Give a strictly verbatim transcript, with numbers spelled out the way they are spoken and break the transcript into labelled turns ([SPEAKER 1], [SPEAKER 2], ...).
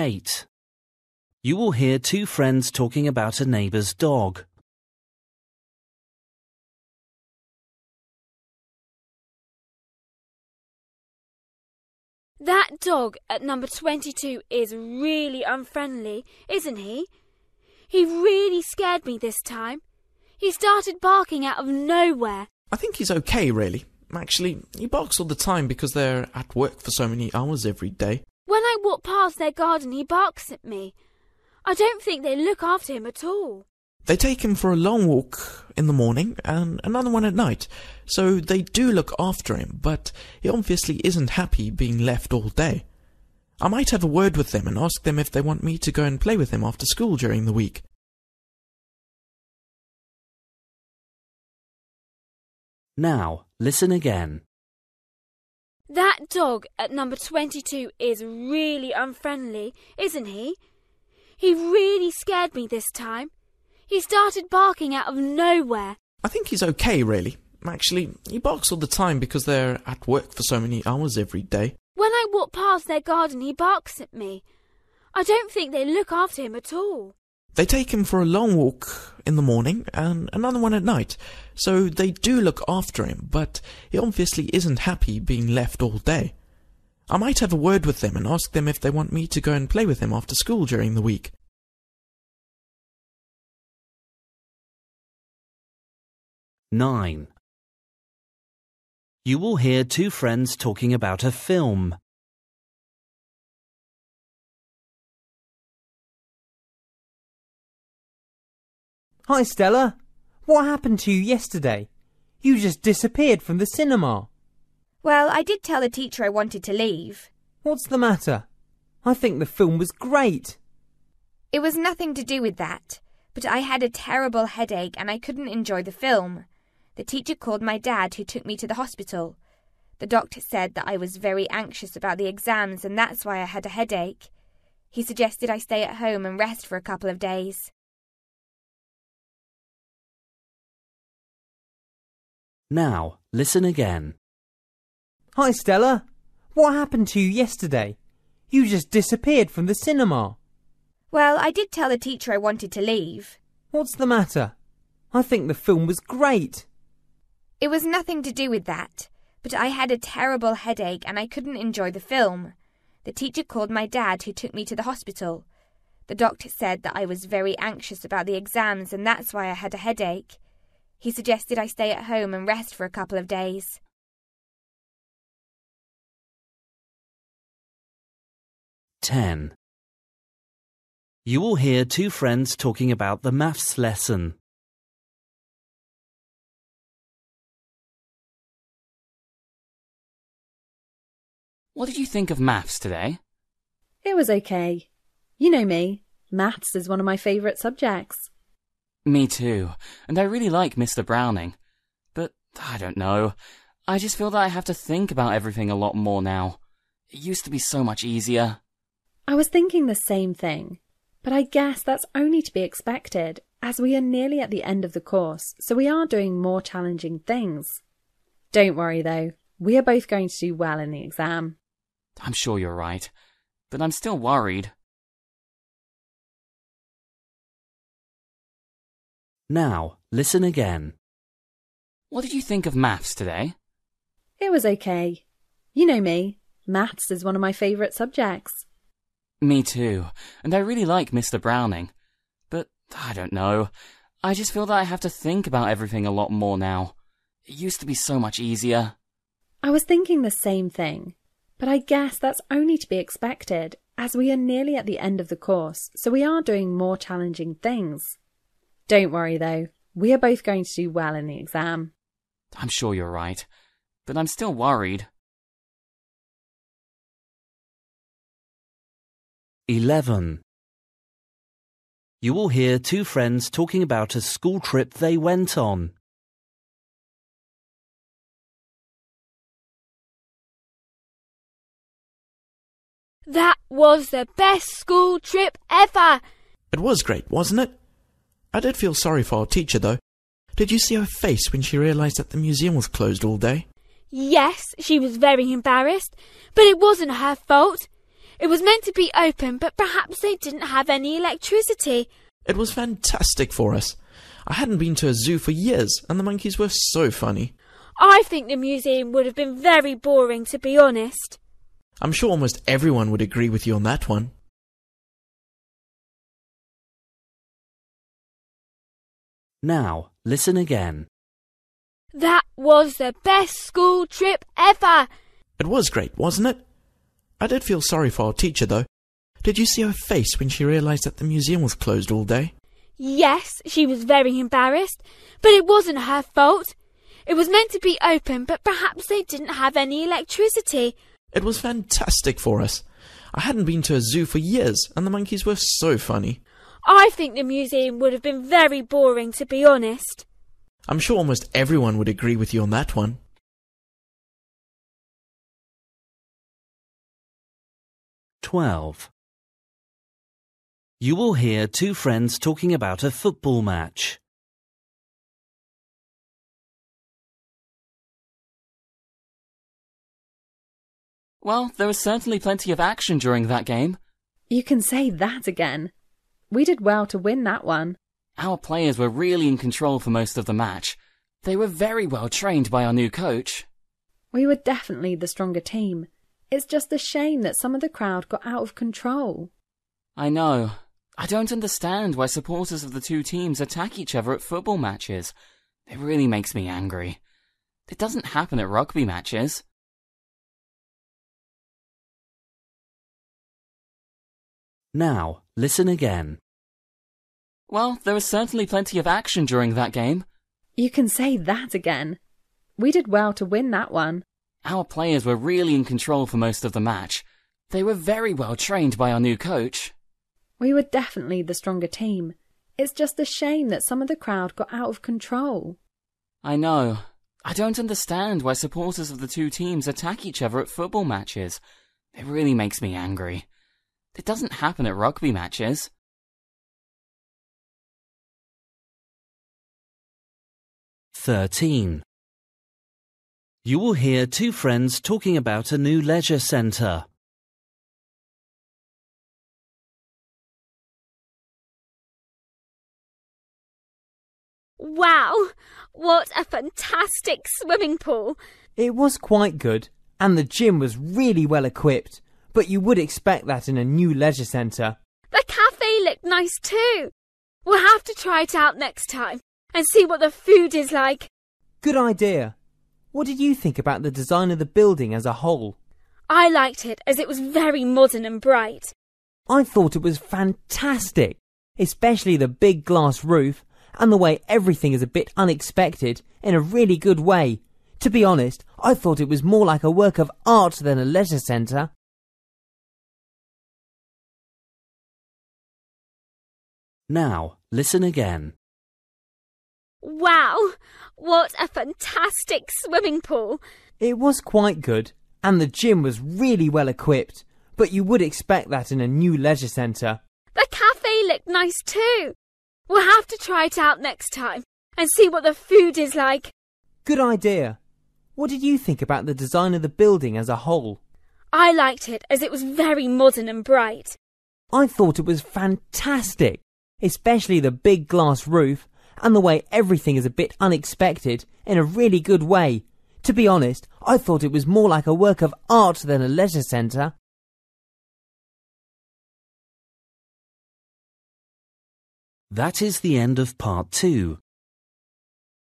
[SPEAKER 1] eight. You will hear two friends talking about a neighbour's dog.
[SPEAKER 2] That dog at number twenty-two is really unfriendly, isn't he? He really scared me this time. He started barking out of nowhere.
[SPEAKER 3] I think he's okay, really. Actually, he barks all the time because they're at work for so many hours every day.
[SPEAKER 2] When I walk past their garden, he barks at me. I don't think they look after him at all.
[SPEAKER 3] They take him for a long walk in the morning and another one at night, so they do look after him, but he obviously isn't happy being left all day. I might have a word with them and ask them if they want me to go and play with him after school during the week.
[SPEAKER 1] Now, listen again.
[SPEAKER 2] That dog at number twenty-two is really unfriendly, isn't he? He really scared me this time. He started barking out of nowhere.
[SPEAKER 3] I think he's okay, really. Actually, he barks all the time because they're at work for so many hours every day.
[SPEAKER 2] When I walk past their garden, he barks at me. I don't think they look after him at all.
[SPEAKER 3] They take him for a long walk in the morning and another one at night, so they do look after him, but he obviously isn't happy being left all day. I might have a word with them and ask them if they want me to go and play with him after school during the week.
[SPEAKER 1] nine. You will hear two friends talking about a film.
[SPEAKER 4] Hi, Stella. What happened to you yesterday? You just disappeared from the cinema.
[SPEAKER 5] Well, I did tell the teacher I wanted to leave.
[SPEAKER 4] What's the matter? I think the film was great.
[SPEAKER 5] It was nothing to do with that, but I had a terrible headache and I couldn't enjoy the film. The teacher called my dad, who took me to the hospital. The doctor said that I was very anxious about the exams and that's why I had a headache. He suggested I stay at home and rest for a couple of days.
[SPEAKER 1] Now, listen again.
[SPEAKER 4] Hi, Stella. What happened to you yesterday? You just disappeared from the cinema.
[SPEAKER 5] Well, I did tell the teacher I wanted to leave.
[SPEAKER 4] What's the matter? I think the film was great.
[SPEAKER 5] It was nothing to do with that, but I had a terrible headache and I couldn't enjoy the film. The teacher called my dad, who took me to the hospital. The doctor said that I was very anxious about the exams and that's why I had a headache. He suggested I stay at home and rest for a couple of days.
[SPEAKER 1] ten. You will hear two friends talking about the maths lesson.
[SPEAKER 6] What did you think of maths today?
[SPEAKER 7] It was okay. You know me, maths is one of my favourite subjects.
[SPEAKER 6] Me too, and I really like Mister Browning. But, I don't know, I just feel that I have to think about everything a lot more now. It used to be so much easier.
[SPEAKER 7] I was thinking the same thing, but I guess that's only to be expected, as we are nearly at the end of the course, so we are doing more challenging things. Don't worry though, we are both going to do well in the exam.
[SPEAKER 6] I'm sure you're right, but I'm still worried.
[SPEAKER 1] Now, listen again.
[SPEAKER 6] What did you think of maths today?
[SPEAKER 7] It was okay. You know me, maths is one of my favourite subjects.
[SPEAKER 6] Me too, and I really like Mister Browning. But, I don't know, I just feel that I have to think about everything a lot more now. It used to be so much easier.
[SPEAKER 7] I was thinking the same thing, but I guess that's only to be expected, as we are nearly at the end of the course, so we are doing more challenging things. Don't worry though, we are both going to do well in the exam.
[SPEAKER 6] I'm sure you're right, but I'm still worried.
[SPEAKER 1] eleven. You will hear two friends talking about a school trip they went on.
[SPEAKER 2] That was the best school trip ever!
[SPEAKER 3] It was great, wasn't it? I did feel sorry for our teacher, though. Did you see her face when she realised that the museum was closed all day?
[SPEAKER 2] Yes, she was very embarrassed, but it wasn't her fault. It was meant to be open, but perhaps they didn't have any electricity.
[SPEAKER 3] It was fantastic for us. I hadn't been to a zoo for years, and the monkeys were so funny.
[SPEAKER 2] I think the museum would have been very boring, to be honest.
[SPEAKER 3] I'm sure almost everyone would agree with you on that one.
[SPEAKER 1] Now, listen again.
[SPEAKER 2] That was the best school trip ever.
[SPEAKER 3] It was great, wasn't it? I did feel sorry for our teacher, though. Did you see her face when she realised that the museum was closed all day?
[SPEAKER 2] Yes, she was very embarrassed, but it wasn't her fault. It was meant to be open, but perhaps they didn't have any electricity.
[SPEAKER 3] It was fantastic for us. I hadn't been to a zoo for years, and the monkeys were so funny.
[SPEAKER 2] I think the museum would have been very boring, to be honest.
[SPEAKER 3] I'm sure almost everyone would agree with you on that one.
[SPEAKER 1] twelve. You will hear two friends talking about a football match.
[SPEAKER 6] Well, there was certainly plenty of action during that game.
[SPEAKER 7] You can say that again. We did well to win that one.
[SPEAKER 6] Our players were really in control for most of the match. They were very well trained by our new coach.
[SPEAKER 7] We were definitely the stronger team. It's just a shame that some of the crowd got out of control.
[SPEAKER 6] I know. I don't understand why supporters of the two teams attack each other at football matches. It really makes me angry. It doesn't happen at rugby matches.
[SPEAKER 1] Now, listen again.
[SPEAKER 6] Well, there was certainly plenty of action during that game.
[SPEAKER 7] You can say that again. We did well to win that one.
[SPEAKER 6] Our players were really in control for most of the match. They were very well trained by our new coach.
[SPEAKER 7] We were definitely the stronger team. It's just a shame that some of the crowd got out of control.
[SPEAKER 6] I know. I don't understand why supporters of the two teams attack each other at football matches. It really makes me angry. It doesn't happen at rugby matches.
[SPEAKER 1] thirteen. You will hear two friends talking about a new leisure centre.
[SPEAKER 2] Wow, what a fantastic swimming pool.
[SPEAKER 4] It was quite good, and the gym was really well equipped, but you would expect that in a new leisure centre.
[SPEAKER 2] The cafe looked nice too. We'll have to try it out next time and see what the food is like.
[SPEAKER 4] Good idea. What did you think about the design of the building as a whole?
[SPEAKER 2] I liked it as it was very modern and bright.
[SPEAKER 4] I thought it was fantastic, especially the big glass roof and the way everything is a bit unexpected in a really good way. To be honest, I thought it was more like a work of art than a leisure centre.
[SPEAKER 1] Now, listen again.
[SPEAKER 2] Wow, what a fantastic swimming pool.
[SPEAKER 4] It was quite good, and the gym was really well equipped, but you would expect that in a new leisure centre.
[SPEAKER 2] The cafe looked nice too. We'll have to try it out next time and see what the food is like.
[SPEAKER 4] Good idea. What did you think about the design of the building as a whole?
[SPEAKER 2] I liked it as it was very modern and bright.
[SPEAKER 4] I thought it was fantastic, especially the big glass roof and the way everything is a bit unexpected in a really good way. To be honest, I thought it was more like a work of art than a leisure centre.
[SPEAKER 1] That is the end of part two.